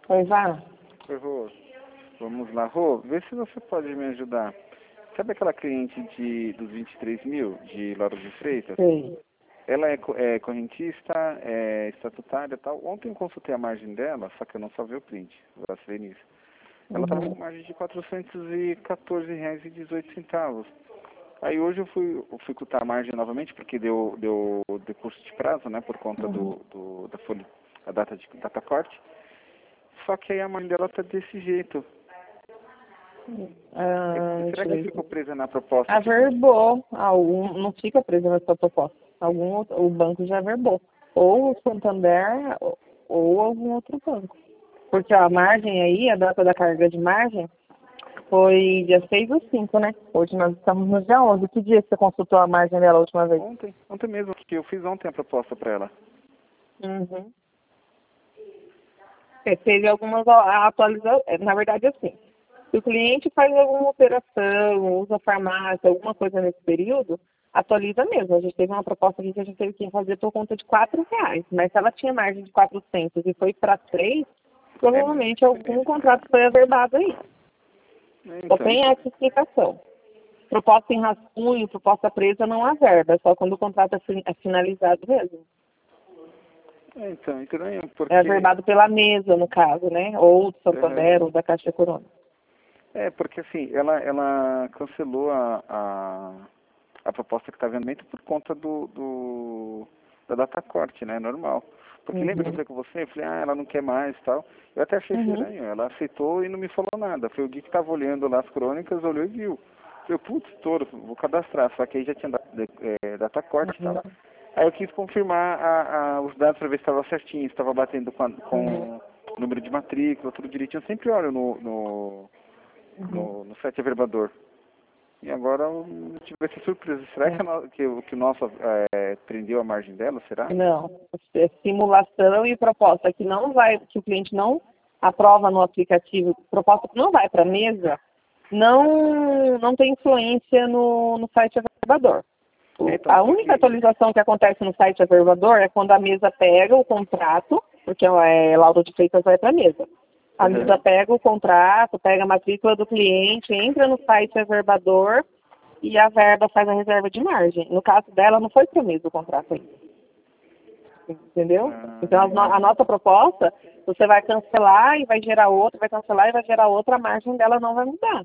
Oi, Vá. Oi, Rô. Vamos lá. Rô, vê se você pode me ajudar. Sabe aquela cliente dos 23 mil, de Lauro de Freitas? Sei. Ela é correntista, é estatutária e tal. Ontem eu consultei a margem dela, só que eu não salvei o print, vacilei nisso. Ela estava com margem de R$ 414,18. Aí hoje eu fui cotar a margem novamente, porque deu decurso de prazo, né, por conta da folha, a data corte. Só que aí a margem dela tá desse jeito. Será que ficou presa na proposta? Averbou. Não fica presa nessa proposta. O banco já averbou. Ou o Santander ou algum outro banco. Porque a margem aí, a data da carga de margem, foi dia 6/5, né? Hoje nós estamos no dia 11. Que dia você consultou a margem dela a última vez? Ontem mesmo, que eu fiz ontem a proposta para ela. Teve algumas atualizações. Na verdade, assim, se o cliente faz alguma operação, usa farmácia, alguma coisa nesse período, atualiza mesmo. A gente teve uma proposta aqui que a gente teve que fazer por conta de R$ 4, mas se ela tinha margem de 400 e foi para 3, provavelmente algum contrato foi averbado aí. Só tem essa explicação. Proposta em rascunho, proposta presa não averba, é só quando o contrato é finalizado mesmo. Então, estranho, porque... É averbado pela mesa, no caso, né? Ou do Santander, ou da Caixa Econômica. Porque assim, ela cancelou a proposta que está vendo por conta da data corte, né? Normal. Porque lembra que eu falei com você? Eu falei, ela não quer mais e tal. Eu até achei estranho. Ela aceitou e não me falou nada. Foi o Gui que estava olhando lá as crônicas, olhou e viu. Eu falei, putz, touro, vou cadastrar. Só que aí já tinha data corte e tal. Aí eu quis confirmar os dados para ver se estava certinho, se estava batendo com o número de matrícula, tudo direitinho. Eu sempre olho no site averbador. E agora eu tive essa surpresa. Será que o nosso prendeu a margem dela, será? Não. Simulação e proposta que o cliente não aprova no aplicativo, proposta que não vai para a mesa, não tem influência no site averbador. A única atualização que acontece no site averbador é quando a mesa pega o contrato, porque Lauro de Freitas vai para a mesa. A mesa pega o contrato, pega a matrícula do cliente, entra no site averbador e a verba faz a reserva de margem. No caso dela, não foi para a mesa o contrato ainda. Entendeu? Então, a nossa proposta, você vai cancelar e vai gerar outra, vai cancelar e vai gerar outra, a margem dela não vai mudar.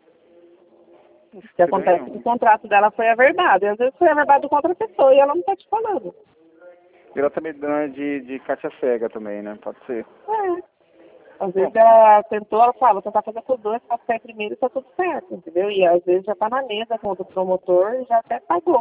O que acontece é que o contrato dela foi averbado. E às vezes foi averbado com outra pessoa e ela não está te falando. E ela também dá de Cátia cega também, né? Pode ser. Às vezes ela tentou, ela fala, vou tentar fazer com os dois, passar primeiro e tá tudo certo, entendeu? E às vezes já tá na mesa com o promotor e já até pagou.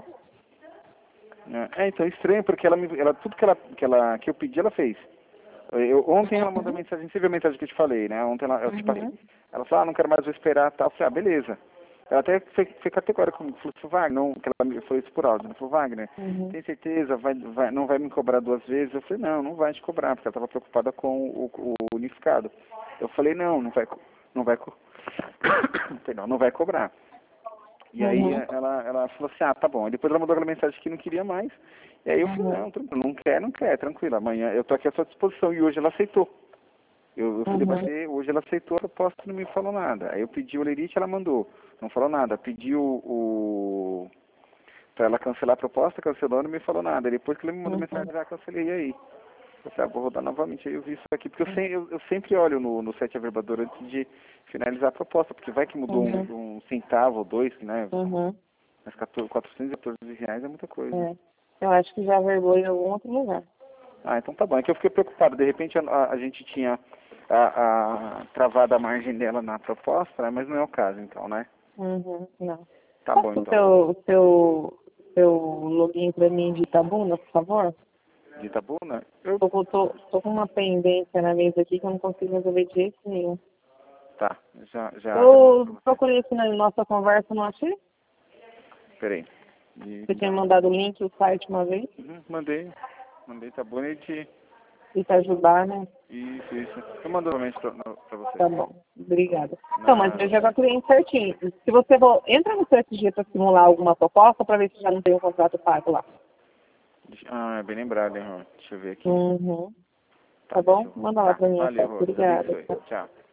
Então, estranho, porque ela tudo que eu pedi, ela fez. Ontem ela mandou mensagem, você viu a mensagem que eu te falei, né? Ontem ela falou, não quero mais, vou esperar, tal. Eu falei, beleza. Ela até foi categórica comigo, falou, Wagner, não, que ela me falou isso por áudio, ela falou, Wagner, tem certeza, não vai me cobrar 2 vezes? Eu falei, não vai te cobrar, porque ela estava preocupada com o unificado. Eu falei, não vai cobrar. E aí ela falou assim, tá bom. E depois ela mandou aquela mensagem que não queria mais. E aí eu falei, não quer, tranquilo, amanhã eu tô aqui à sua disposição. E hoje ela aceitou. Eu fui debater, hoje ela aceitou a proposta e não me falou nada. Aí eu pedi o lerite, ela mandou, não falou nada. Pedi pra ela cancelar a proposta, cancelou, não me falou nada. Depois que ela me mandou mensagem, já cancelei, e aí? Eu falei, vou rodar novamente. Aí eu vi isso aqui, porque eu sempre olho no site averbador antes de finalizar a proposta, porque vai que mudou um centavo ou 2, né? Mas R$ 414 é muita coisa. Eu acho que já averbou em algum outro lugar. Então tá bom. É que eu fiquei preocupado. De repente a gente tinha travado a margem dela na proposta, né? Mas não é o caso, então, né? Não. Tá bom, então. O seu login para mim de Itabuna, por favor? De Itabuna? Tô com uma pendência na mesa aqui que eu não consigo resolver de jeito nenhum. Tá, já. Eu procurei aqui na nossa conversa, não achei? Peraí. Você tinha mandado o link, o site uma vez? Mandei, Itabuna E te ajudar, né? Isso. Eu mando novamente pra você. Tá bom, obrigada. Então, mas veja com a cliente certinho. Se você entra no CSG para simular alguma proposta para ver se já não tem um contrato pago lá. É bem lembrado, hein, Deixa eu ver aqui. Tá bom? Manda lá pra mim. Valeu, Obrigada. Tchau.